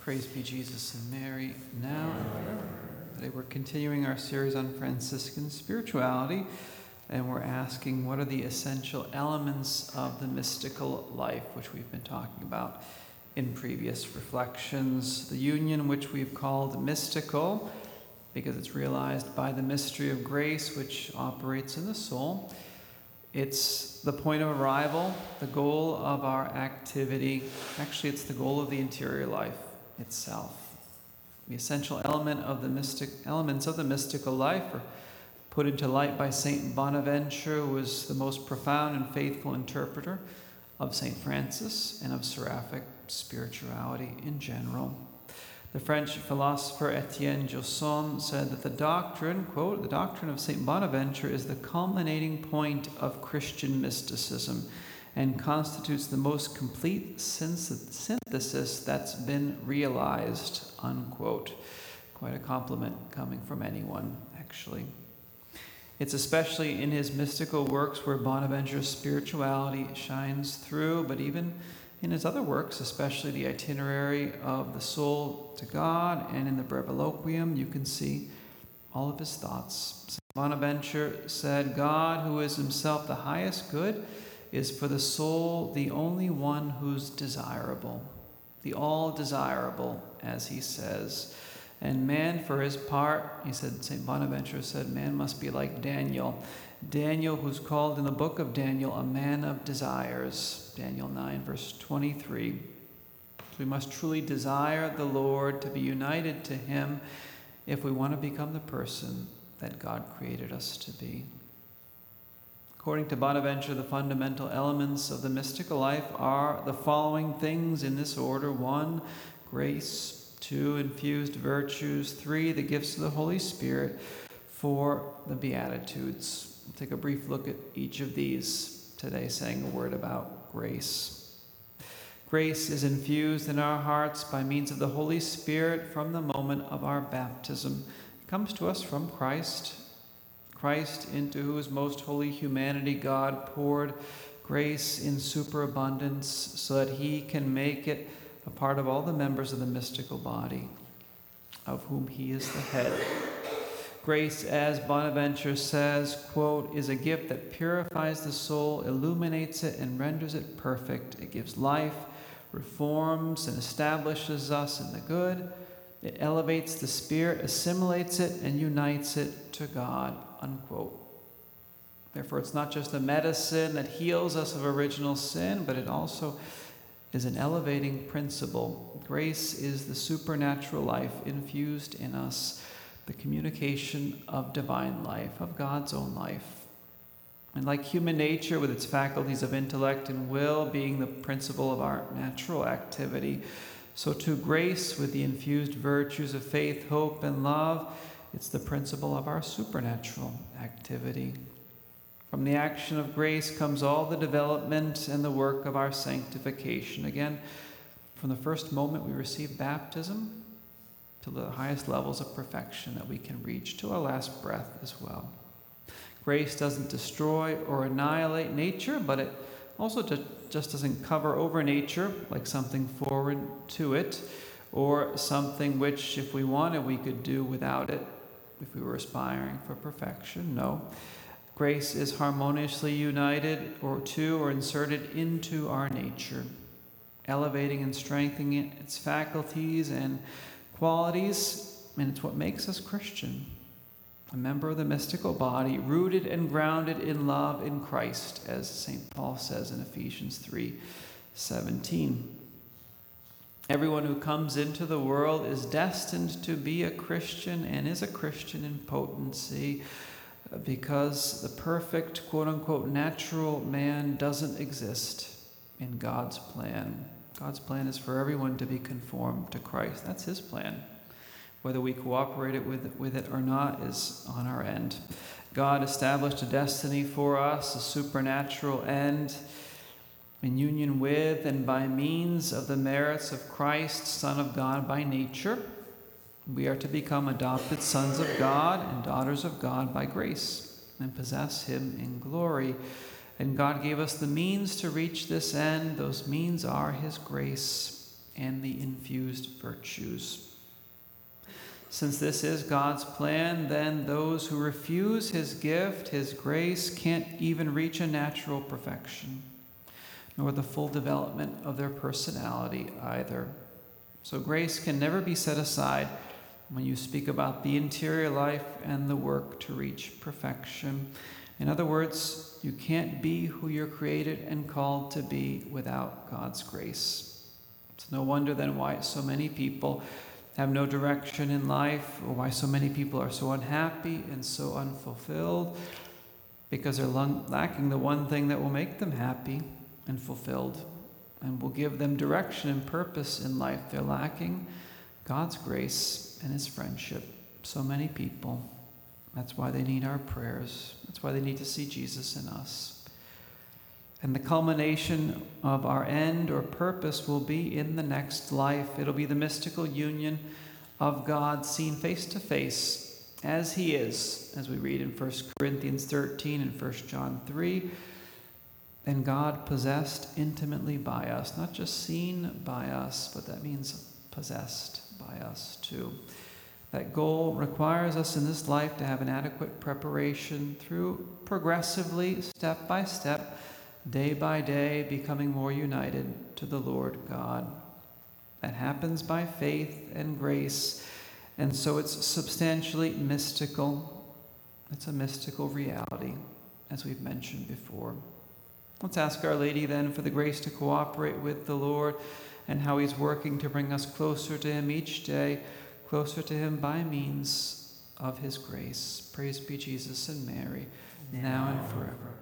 Praise be Jesus and Mary, now and forever. Today we're continuing our series on Franciscan spirituality, and we're asking what are the essential elements of the mystical life, which we've been talking about in previous reflections. The union, which we've called mystical, because it's realized by the mystery of grace, which operates in the soul. It's the point of arrival, the goal of our activity. Actually, it's the goal of the interior life itself. The essential elements of the mystical life are put into light by Saint Bonaventure, who was the most profound and faithful interpreter of Saint Francis and of seraphic spirituality in general. The French philosopher Etienne Gilson said that the doctrine, quote, the doctrine of Saint Bonaventure is the culminating point of Christian mysticism and constitutes the most complete synthesis that's been realized, unquote. Quite a compliment coming from anyone, actually. It's especially in his mystical works where Bonaventure's spirituality shines through, but even in his other works, especially the Itinerary of the Soul to God and in the Breviloquium, you can see all of his thoughts. St. Bonaventure said, God, who is himself the highest good, is for the soul the only one who's desirable, the all desirable, as he says. And man, for his part, he said, St. Bonaventure said, man must be like Daniel. Daniel, who's called in the book of Daniel a man of desires. Daniel 9, verse 23. So we must truly desire the Lord, to be united to him, if we want to become the person that God created us to be. According to Bonaventure, the fundamental elements of the mystical life are the following things in this order. 1, grace. 2, infused virtues. 3, the gifts of the Holy Spirit. 4, the Beatitudes. We'll take a brief look at each of these today, saying a word about grace. Grace is infused in our hearts by means of the Holy Spirit from the moment of our baptism. It comes to us from Christ. Christ, into whose most holy humanity God poured grace in superabundance so that he can make it a part of all the members of the mystical body, of whom he is the head. Grace, as Bonaventure says, quote, is a gift that purifies the soul, illuminates it, and renders it perfect. It gives life, reforms, and establishes us in the good. It elevates the spirit, assimilates it, and unites it to God, unquote. Therefore, it's not just a medicine that heals us of original sin, but it also is an elevating principle. Grace is the supernatural life infused in us, the communication of divine life, of God's own life. And like human nature, with its faculties of intellect and will being the principle of our natural activity, so too grace, with the infused virtues of faith, hope, and love, it's the principle of our supernatural activity. From the action of grace comes all the development and the work of our sanctification. Again, from the first moment we receive baptism to the highest levels of perfection that we can reach, to our last breath as well. Grace doesn't destroy or annihilate nature, but it also just doesn't cover over nature like something foreign to it, or something which, if we wanted, we could do without it, if we were aspiring for perfection. No. Grace is harmoniously united or inserted into our nature, elevating and strengthening its faculties and qualities, and it's what makes us Christian, a member of the mystical body, rooted and grounded in love in Christ, as St. Paul says in Ephesians 3:17. Everyone who comes into the world is destined to be a Christian and is a Christian in potency, because the perfect, quote-unquote, natural man doesn't exist in God's plan. God's plan is for everyone to be conformed to Christ. That's his plan. Whether we cooperate with it or not is on our end. God established a destiny for us, a supernatural end, in union with and by means of the merits of Christ, Son of God by nature. We are to become adopted sons of God and daughters of God by grace and possess him in glory. And God gave us the means to reach this end. Those means are his grace and the infused virtues. Since this is God's plan, then those who refuse his gift, his grace, can't even reach a natural perfection, nor the full development of their personality either. So grace can never be set aside when you speak about the interior life and the work to reach perfection. In other words, you can't be who you're created and called to be without God's grace. It's no wonder then why so many people have no direction in life, or why so many people are so unhappy and so unfulfilled, because they're lacking the one thing that will make them happy and fulfilled and will give them direction and purpose in life. They're lacking God's grace and his friendship. So many people. That's why they need our prayers. That's why they need to see Jesus in us. And the culmination of our end or purpose will be in the next life. It'll be the mystical union of God seen face to face as he is, as we read in 1 Corinthians 13 and 1 John 3. And God possessed intimately by us, not just seen by us, but that means possessed by us too. That goal requires us in this life to have an adequate preparation through progressively, step by step, day by day, becoming more united to the Lord God. That happens by faith and grace, and so it's substantially mystical. It's a mystical reality, as we've mentioned before. Let's ask Our Lady then for the grace to cooperate with the Lord and how he's working to bring us closer to him each day, closer to him by means of his grace. Praise be Jesus and Mary, now and forever.